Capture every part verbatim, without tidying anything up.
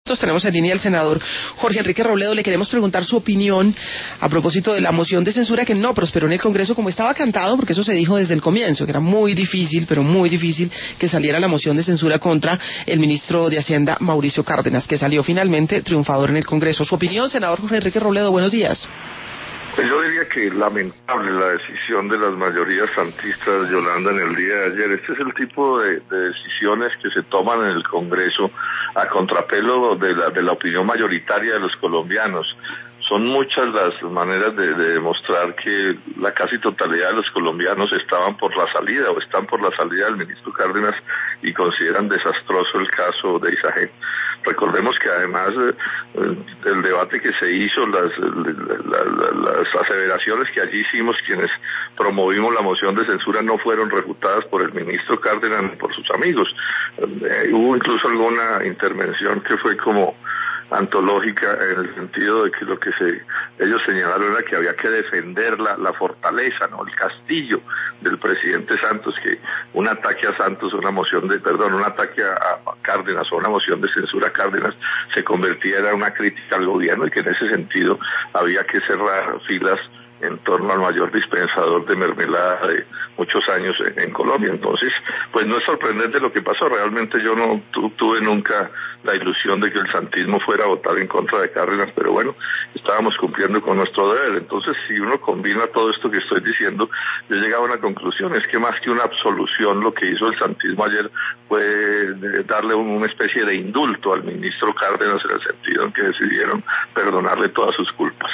Tenemos en línea al senador Jorge Enrique Robledo. Le queremos preguntar su opinión a propósito de la moción de censura que no prosperó en el Congreso como estaba cantado, porque eso se dijo desde el comienzo, que era muy difícil, pero muy difícil que saliera la moción de censura contra el ministro de Hacienda, Mauricio Cárdenas, que salió finalmente triunfador en el Congreso. Su opinión, senador Jorge Enrique Robledo, buenos días. Pues yo diría que lamentable la decisión de las mayorías santistas, Yolanda, en el día de ayer. Este es el tipo de, de decisiones que se toman en el Congreso a contrapelo de la, de la opinión mayoritaria de los colombianos. Son muchas las maneras de, de demostrar que la casi totalidad de los colombianos estaban por la salida o están por la salida del ministro Cárdenas y consideran desastroso el caso de Isagen. Recordemos que además eh, el debate que se hizo, las, la, la, las aseveraciones que allí hicimos quienes promovimos la moción de censura no fueron refutadas por el ministro Cárdenas ni por sus amigos. Eh, hubo incluso alguna intervención que fue como antológica en el sentido de que lo que se ellos señalaron era que había que defender la, la fortaleza, no el castillo del presidente Santos, que un ataque a Santos, una moción de perdón, un ataque a, a Cárdenas o una moción de censura a Cárdenas se convertía en una crítica al gobierno y que en ese sentido había que cerrar filas en torno al mayor dispensador de mermelada de muchos años en, en Colombia. Entonces, pues no es sorprendente lo que pasó. Realmente yo no tu, tuve nunca la ilusión de que el santismo fuera a votar en contra de Cárdenas, pero bueno, estábamos cumpliendo con nuestro deber. Entonces, si uno combina todo esto que estoy diciendo, yo llegaba a una conclusión, es que más que una absolución, lo que hizo el santismo ayer fue darle una especie de indulto al ministro Cárdenas en el sentido en que decidieron perdonarle todas sus culpas.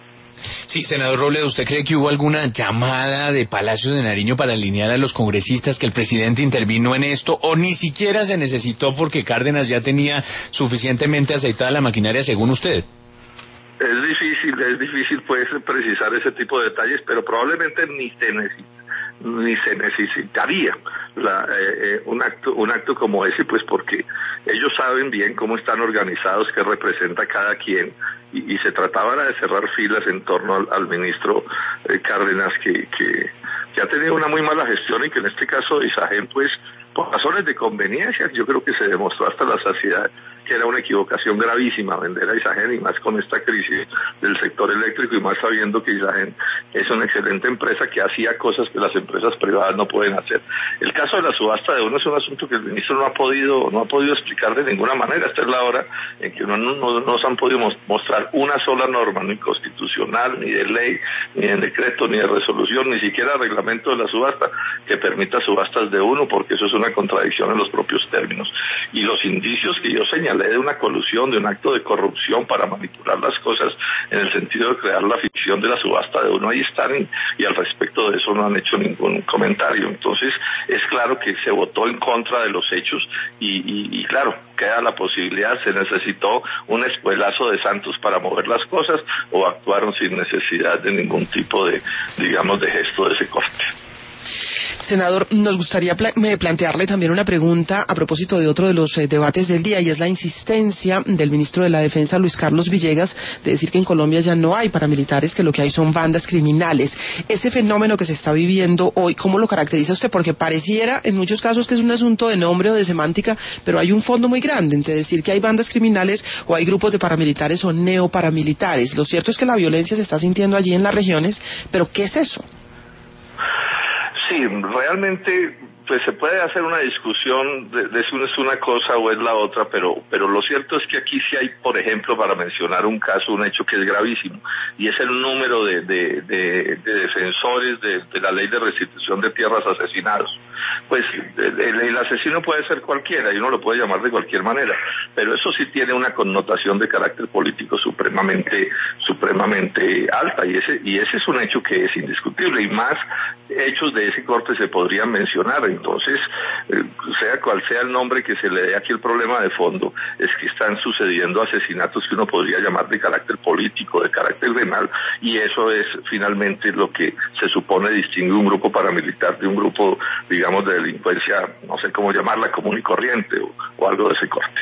Sí, senador Robledo, ¿usted cree que hubo alguna llamada de Palacio de Nariño para alinear a los congresistas, que el presidente intervino en esto, o ni siquiera se necesitó porque Cárdenas ya tenía suficientemente aceitada la maquinaria, según usted? Es difícil, es difícil pues precisar ese tipo de detalles, pero probablemente ni se necesita. ni se necesitaría la, eh, eh, un acto un acto como ese, pues porque ellos saben bien cómo están organizados, qué representa cada quien, y, y se trataba de cerrar filas en torno al, al ministro eh, Cárdenas, que, que, que ha tenido una muy mala gestión y que en este caso de Isagen, pues por razones de conveniencia, yo creo que se demostró hasta la saciedad que era una equivocación gravísima vender a Isagen, y más con esta crisis del sector eléctrico, y más sabiendo que Isagen es una excelente empresa que hacía cosas que las empresas privadas no pueden hacer. El caso de la subasta de uno es un asunto que el ministro no ha podido no ha podido explicar de ninguna manera. Esta es la hora en que no, no, no nos han podido mostrar una sola norma, ni constitucional, ni de ley, ni de decreto, ni de resolución, ni siquiera reglamento de la subasta que permita subastas de uno, porque eso es una contradicción en los propios términos. Y los indicios que yo señalé de una colusión, de un acto de corrupción para manipular las cosas en el sentido de crear la ficción de la subasta de uno, ahí están, y, y al respecto de eso no han hecho ningún comentario. Entonces es claro que se votó en contra de los hechos y, y, y claro, queda la posibilidad, se necesitó un espuelazo de Santos para mover las cosas, o actuaron sin necesidad de ningún tipo de, digamos, de gesto de ese corte. Senador, nos gustaría pla- plantearle también una pregunta a propósito de otro de los eh, debates del día, y es la insistencia del ministro de la Defensa, Luis Carlos Villegas, de decir que en Colombia ya no hay paramilitares, que lo que hay son bandas criminales. Ese fenómeno que se está viviendo hoy, ¿cómo lo caracteriza usted? Porque pareciera en muchos casos que es un asunto de nombre o de semántica, pero hay un fondo muy grande entre decir que hay bandas criminales o hay grupos de paramilitares o neoparamilitares. Lo cierto es que la violencia se está sintiendo allí en las regiones, pero ¿qué es eso? Sí, realmente pues se puede hacer una discusión de, de si es una cosa o es la otra, pero pero lo cierto es que aquí sí hay, por ejemplo, para mencionar un caso, un hecho que es gravísimo, y es el número de, de, de, de defensores de, de la ley de restitución de tierras asesinados. Pues el, el asesino puede ser cualquiera y uno lo puede llamar de cualquier manera, pero eso sí tiene una connotación de carácter político supremamente supremamente alta, y ese y ese es un hecho que es indiscutible, y más hechos de ese corte se podrían mencionar. Entonces, eh, sea cual sea el nombre que se le dé aquí, el problema de fondo es que están sucediendo asesinatos que uno podría llamar de carácter político, de carácter penal, y eso es finalmente lo que se supone distingue un grupo paramilitar de un grupo, digamos, de delincuencia, no sé cómo llamarla, común y corriente, o, o algo de ese corte.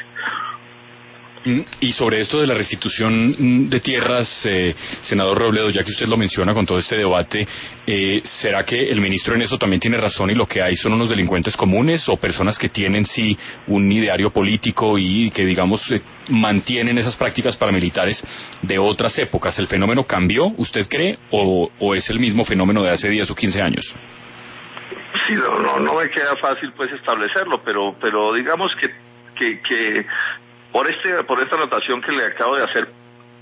Y sobre esto de la restitución de tierras, eh, senador Robledo, ya que usted lo menciona con todo este debate, eh, ¿será que el ministro en eso también tiene razón y lo que hay son unos delincuentes comunes o personas que tienen sí un ideario político y que digamos eh, mantienen esas prácticas paramilitares de otras épocas. ¿El fenómeno cambió, usted cree, o, o es el mismo fenómeno de hace diez o quince años? Sí, no, no, no me queda fácil pues establecerlo, pero, pero digamos que, que, que por este, por esta anotación que le acabo de hacer,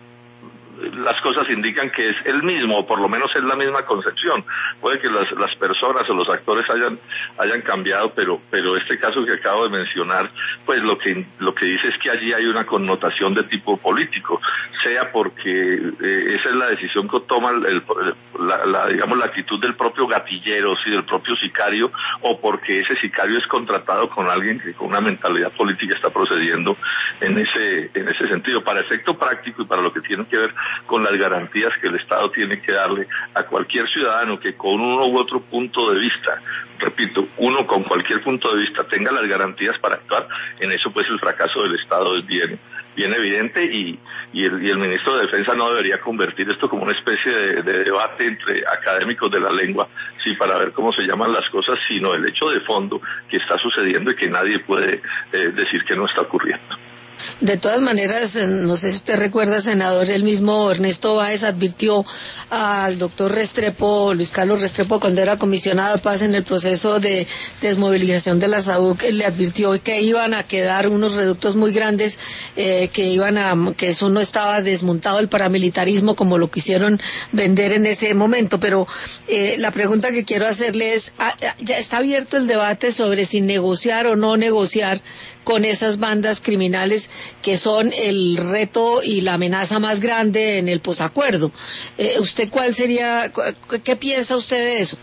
las cosas indican que es el mismo, o por lo menos es la misma concepción. Puede que las, las personas o los actores hayan hayan cambiado, pero pero este caso que acabo de mencionar, pues lo que lo que dice es que allí hay una connotación de tipo político, sea porque eh, esa es la decisión que toma el, el, la, la digamos la actitud del propio gatillero, sí, del propio sicario, o porque ese sicario es contratado con alguien que con una mentalidad política está procediendo en ese en ese sentido, para efecto práctico y para lo que tiene que ver con las garantías que el Estado tiene que darle a cualquier ciudadano que con uno u otro punto de vista, repito, uno con cualquier punto de vista tenga las garantías para actuar. En eso pues el fracaso del Estado es bien, bien evidente, y, y, el, y el ministro de Defensa no debería convertir esto como una especie de, de debate entre académicos de la lengua, sí, para ver cómo se llaman las cosas, sino el hecho de fondo que está sucediendo y que nadie puede eh, decir que no está ocurriendo. De todas maneras, no sé si usted recuerda, senador, el mismo Ernesto Báez advirtió al doctor Restrepo, Luis Carlos Restrepo, cuando era comisionado de paz en el proceso de desmovilización de la S A U C, le advirtió que iban a quedar unos reductos muy grandes, eh, que iban a, que eso no estaba desmontado el paramilitarismo como lo quisieron vender en ese momento. Pero eh, la pregunta que quiero hacerle es, ¿ya está abierto el debate sobre si negociar o no negociar con esas bandas criminales que son el reto y la amenaza más grande en el posacuerdo? Eh, ¿Usted cuál sería, qué piensa usted de eso?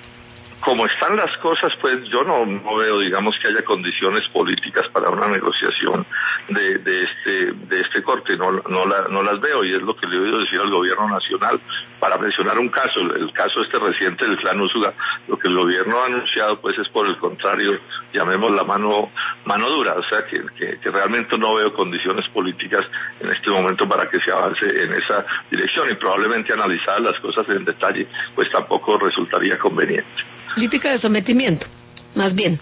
Como están las cosas, pues yo no, no veo, digamos, que haya condiciones políticas para una negociación de, de este de este corte, no no, la, no las veo, y es lo que le he oído decir al gobierno nacional. Para mencionar un caso, el, el caso este reciente del clan Úsuga, lo que el gobierno ha anunciado pues es por el contrario, llamemos la mano mano dura, o sea que, que, que realmente no veo condiciones políticas en este momento para que se avance en esa dirección, y probablemente analizadas las cosas en detalle, pues tampoco resultaría conveniente. Política de sometimiento, más bien.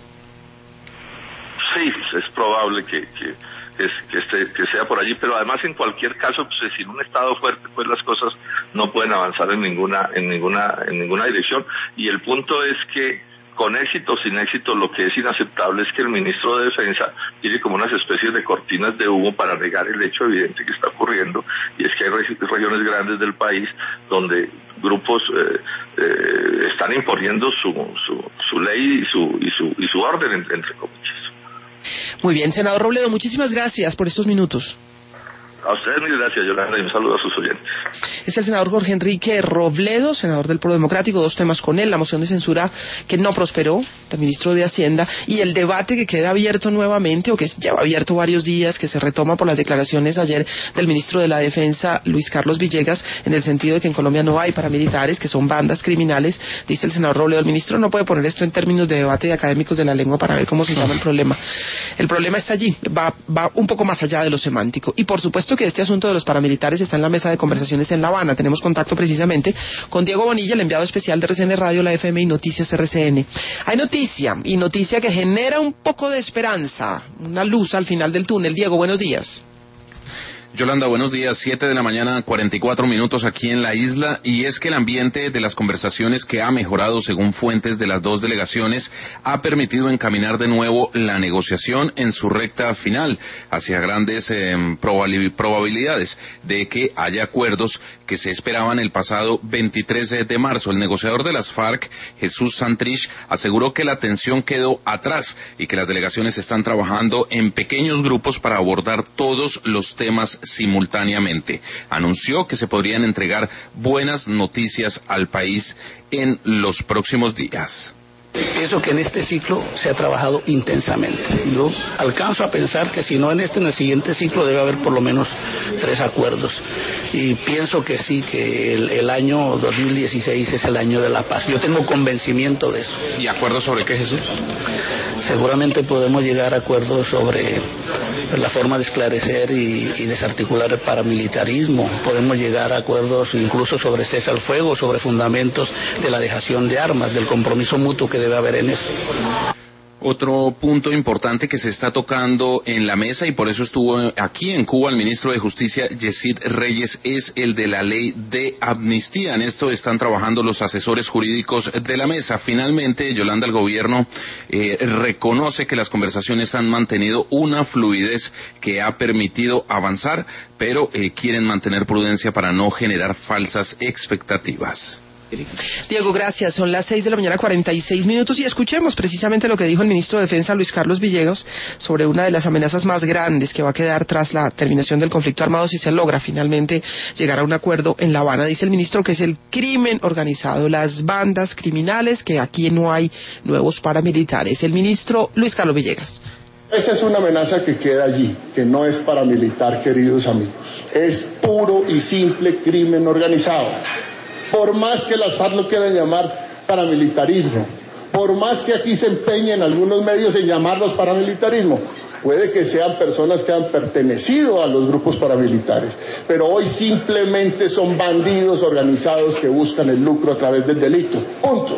Sí, es probable que, que, que, que, esté, que sea por allí, pero además en cualquier caso, pues sin un Estado fuerte, pues las cosas no pueden avanzar en ninguna, en ninguna, en ninguna dirección. Y el punto es que con éxito o sin éxito, lo que es inaceptable es que el ministro de Defensa tiene como unas especies de cortinas de humo para negar el hecho evidente que está ocurriendo, y es que hay regiones grandes del país donde grupos eh, eh, están imponiendo su, su, su ley y su, y su, y su orden, entre, entre comillas. Muy bien, senador Robledo, muchísimas gracias por estos minutos. A ustedes mil gracias, Yolanda, y un saludo a sus oyentes. Es el senador Jorge Enrique Robledo, senador del Polo Democrático. Dos temas con él: la moción de censura que no prosperó del ministro de Hacienda, y el debate que queda abierto nuevamente, o que lleva abierto varios días, que se retoma por las declaraciones ayer del ministro de la Defensa, Luis Carlos Villegas, en el sentido de que en Colombia no hay paramilitares, que son bandas criminales. Dice el senador Robledo, el ministro no puede poner esto en términos de debate de académicos de la lengua para ver cómo se llama el problema. El problema está allí, va, va un poco más allá de lo semántico, y por supuesto que este asunto de los paramilitares está en la mesa de conversaciones en La Habana. Tenemos contacto precisamente con Diego Bonilla, el enviado especial de R C N Radio, la F M y Noticias R C N. Hay noticia, y noticia que genera un poco de esperanza, una luz al final del túnel. Diego, buenos días. Yolanda, buenos días. Siete de la mañana, cuarenta y cuatro minutos aquí en la isla, y es que el ambiente de las conversaciones, que ha mejorado según fuentes de las dos delegaciones, ha permitido encaminar de nuevo la negociación en su recta final hacia grandes eh, probabilidades de que haya acuerdos que se esperaban el pasado veintitrés de marzo. El negociador de las FARC, Jesús Santrich, aseguró que la tensión quedó atrás y que las delegaciones están trabajando en pequeños grupos para abordar todos los temas simultáneamente. Anunció que se podrían entregar buenas noticias al país en los próximos días. Pienso que en este ciclo se ha trabajado intensamente. Yo alcanzo a pensar que si no en este, en el siguiente ciclo debe haber por lo menos tres acuerdos. Y pienso que sí, que el, el año dos mil dieciséis es el año de la paz. Yo tengo convencimiento de eso. ¿Y acuerdos sobre qué, Jesús? Seguramente podemos llegar a acuerdos sobre la forma de esclarecer y, y desarticular el paramilitarismo. Podemos llegar a acuerdos incluso sobre cese al fuego, sobre fundamentos de la dejación de armas, del compromiso mutuo que debe haber en eso. Otro punto importante que se está tocando en la mesa, y por eso estuvo aquí en Cuba el ministro de Justicia, Yesid Reyes, es el de la ley de amnistía. En esto están trabajando los asesores jurídicos de la mesa. Finalmente, Yolanda, el gobierno eh, reconoce que las conversaciones han mantenido una fluidez que ha permitido avanzar, pero eh, quieren mantener prudencia para no generar falsas expectativas. Diego, gracias. Son las seis de la mañana, cuarenta y seis minutos, y escuchemos precisamente lo que dijo el ministro de Defensa, Luis Carlos Villegas, sobre una de las amenazas más grandes que va a quedar tras la terminación del conflicto armado si se logra finalmente llegar a un acuerdo en La Habana. Dice el ministro que es el crimen organizado, las bandas criminales, que aquí no hay nuevos paramilitares. El ministro Luis Carlos Villegas. Esa es una amenaza que queda allí, que no es paramilitar, queridos amigos. Es puro y simple crimen organizado. Por más que las FARC lo quieran llamar paramilitarismo, por más que aquí se empeñen algunos medios en llamarlos paramilitarismo, puede que sean personas que han pertenecido a los grupos paramilitares, pero hoy simplemente son bandidos organizados que buscan el lucro a través del delito. Punto.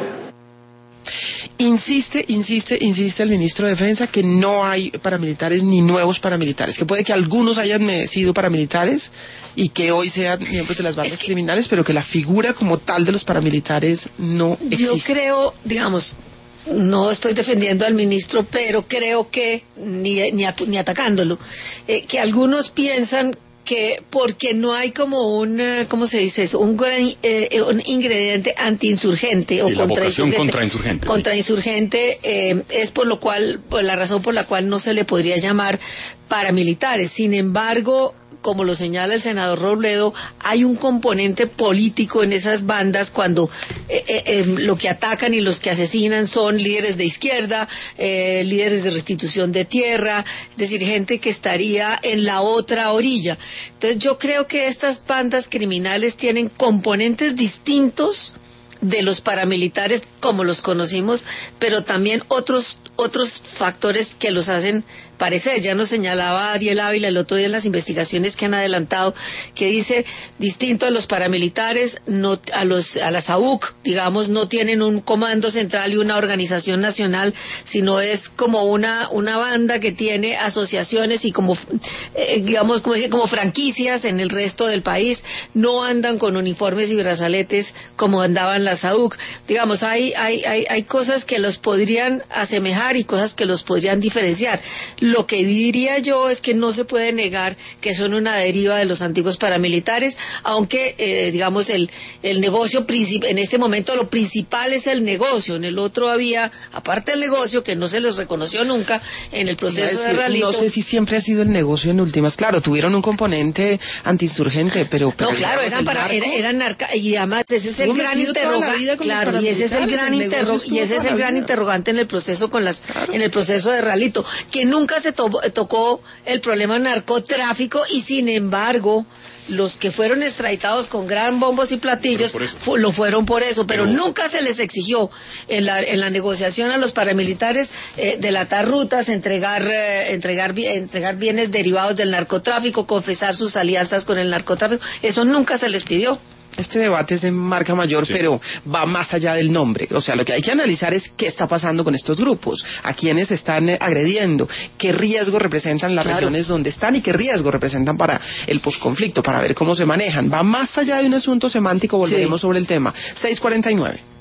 Insiste, insiste, insiste el ministro de Defensa que no hay paramilitares ni nuevos paramilitares, que puede que algunos hayan sido paramilitares y que hoy sean miembros de las bandas que, criminales, pero que la figura como tal de los paramilitares no existe. Yo creo, digamos, no estoy defendiendo al ministro, pero creo que, ni, ni, ni atacándolo, eh, que algunos piensan que porque no hay como un, ¿cómo se dice eso? Un, gran, eh, un ingrediente antiinsurgente o contrainsurgente. Contrainsurgente, contrainsurgente eh, es por lo cual, por la razón por la cual no se le podría llamar paramilitares. Sin embargo, como lo señala el senador Robledo, hay un componente político en esas bandas cuando eh, eh, lo que atacan y los que asesinan son líderes de izquierda, eh, líderes de restitución de tierra, es decir, gente que estaría en la otra orilla. Entonces yo creo que estas bandas criminales tienen componentes distintos de los paramilitares como los conocimos, pero también otros otros factores que los hacen parecer. Ya nos señalaba Ariel Ávila el otro día en las investigaciones que han adelantado, que dice, distinto a los paramilitares, no, a los a la S A U C, digamos, no tienen un comando central y una organización nacional, sino es como una una banda que tiene asociaciones y como eh, digamos como, como franquicias en el resto del país. No andan con uniformes y brazaletes como andaban la S A U C. Digamos, hay hay hay, hay cosas que los podrían asemejar y cosas que los podrían diferenciar. Lo que diría yo es que no se puede negar que son una deriva de los antiguos paramilitares, aunque eh, digamos el el negocio princip- en este momento lo principal es el negocio. En el otro había, aparte del negocio, que no se les reconoció nunca en el proceso decir, de Ralito. No sé si siempre ha sido el negocio en últimas. Claro, tuvieron un componente antiinsurgente, pero... pero no, claro, eran para, era, eran narca, y además ese es el gran interrogante, claro, y ese es el gran interro, y ese es el gran interrogante en el proceso con las, claro. en el proceso de Ralito, que nunca se to- tocó el problema del narcotráfico, y sin embargo los que fueron extraditados con gran bombos y platillos fu- lo fueron por eso, pero, pero nunca se les exigió en la en la negociación a los paramilitares eh, delatar rutas, entregar eh, entregar entregar bienes derivados del narcotráfico, confesar sus alianzas con el narcotráfico. Eso nunca se les pidió. Este debate es de marca mayor, sí, pero va más allá del nombre. O sea, lo que hay que analizar es qué está pasando con estos grupos, a quiénes están eh, agrediendo, qué riesgo representan las claro. regiones donde están y qué riesgo representan para el posconflicto, para ver cómo se manejan. Va más allá de un asunto semántico, volveremos sí. sobre el tema. seis cuarenta y nueve.